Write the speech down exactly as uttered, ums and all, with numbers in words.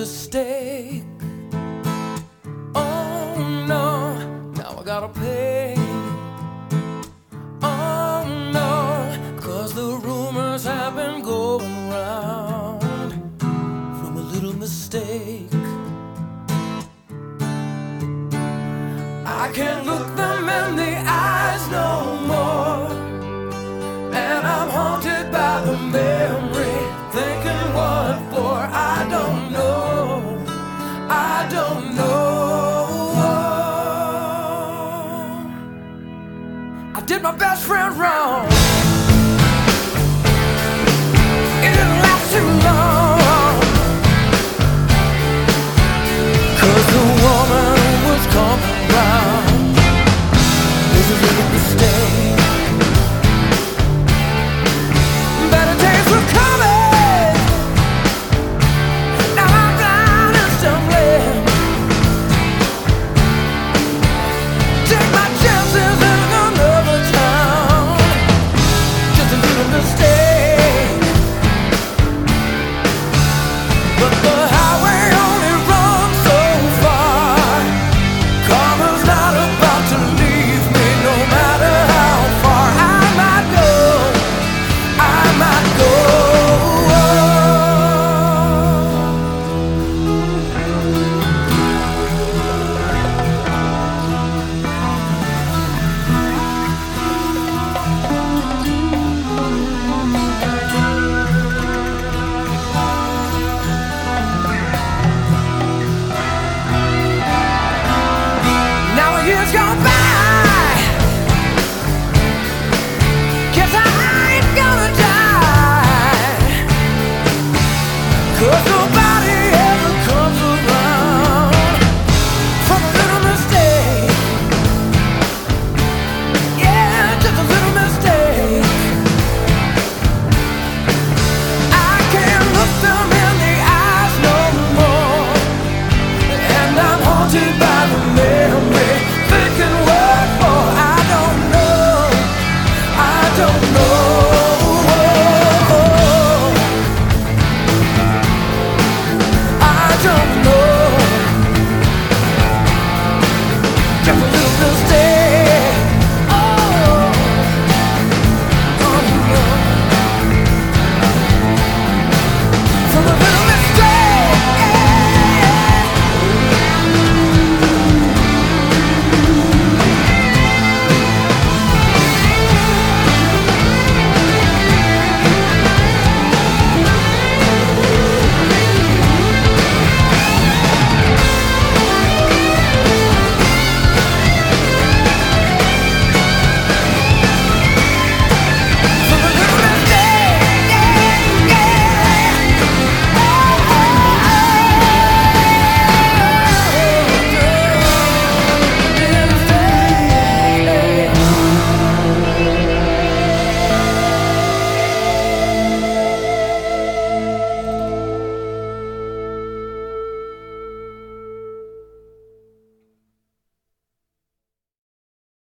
mistake. Oh no, now I gotta pay. Oh no, 'cause the rumors have been going round from a little mistake. I can't look them in the eyes no more, and I'm haunted by the memory, thinking what for, I don't know, I don't know. I did my best friend wrong, it didn't last too long.